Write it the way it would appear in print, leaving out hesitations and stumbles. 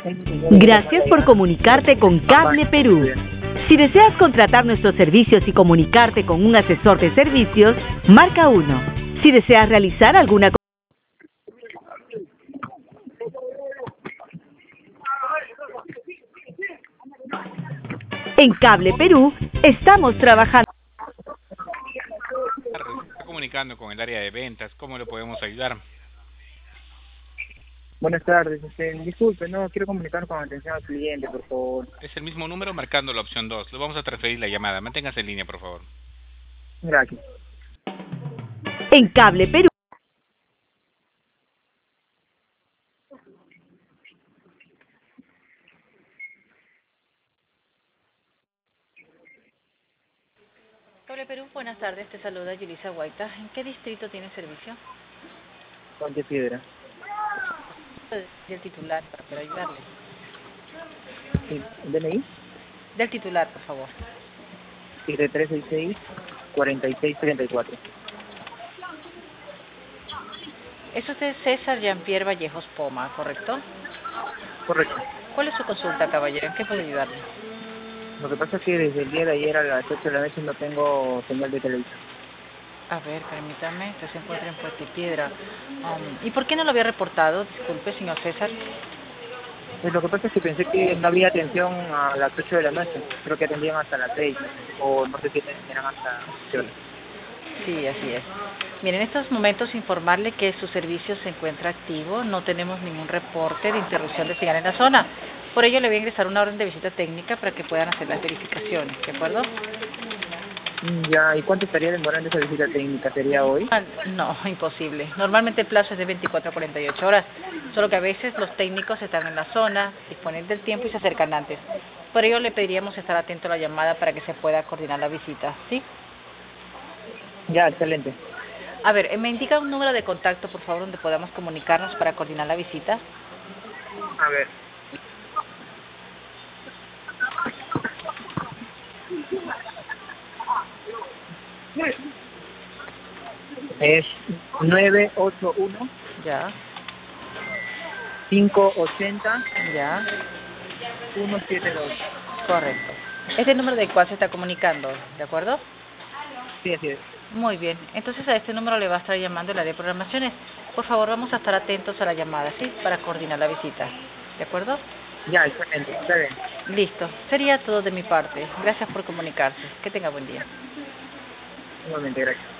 Gracias por comunicarte con Cable Perú. Si deseas contratar nuestros servicios y comunicarte con un asesor de servicios, marca 1. Si deseas realizar alguna En Cable Perú estamos trabajando. Está comunicando con el área de ventas. ¿Cómo le podemos ayudar? Buenas tardes, disculpe, no quiero comunicar con atención al cliente, por favor. Es el mismo número marcando la opción 2. Le vamos a transferir la llamada. Manténgase en línea, por favor. Gracias. En Cable Perú. Cable Perú, buenas tardes, te saluda Yulisa Guaita. ¿En qué distrito tiene servicio? Ponte Piedra. Del titular, para poder ayudarle. Sí, ¿DNI? Del titular, por favor. 7366-4634. Es usted César Jean-Pierre Vallejos Poma, ¿correcto? Correcto. ¿Cuál es su consulta, caballero? ¿En qué puedo ayudarle? Lo que pasa es que desde el día de ayer a las 8 de la noche no tengo señal de televisión. A ver, permítame, usted se encuentra en Puente Piedra. ¿Y por qué no lo había reportado? Disculpe, señor César. Pues lo que pasa es que pensé que no había atención a las 8 de la noche. Creo que atendían hasta las 6. O no sé si atendían hasta 8 horas. Sí, así es. Mire, en estos momentos informarle que su servicio se encuentra activo, no tenemos ningún reporte de interrupción de señal en la zona. Por ello le voy a ingresar una orden de visita técnica para que puedan hacer las verificaciones, ¿de acuerdo? Ya, ¿y cuánto estaría demorando esa visita técnica? ¿Sería hoy? No, imposible. Normalmente el plazo es de 24 a 48 horas, solo que a veces los técnicos están en la zona, disponen del tiempo y se acercan antes. Por ello le pediríamos estar atento a la llamada para que se pueda coordinar la visita, ¿sí? Ya, excelente. A ver, ¿me indica un número de contacto, por favor, donde podamos comunicarnos para coordinar la visita? A ver. Es 981 Ya, 580 ya, 172. correcto. Es el número del cual se está comunicando, ¿de acuerdo? Sí, así es. Muy bien, entonces a este número le va a estar llamando el área de programaciones. Por favor, vamos a estar atentos a la llamada, ¿sí? Para coordinar la visita, ¿de acuerdo? Ya, excelente. Está bien. Listo, sería todo de mi parte. Gracias por comunicarse. Que tenga buen día. Igualmente, gracias.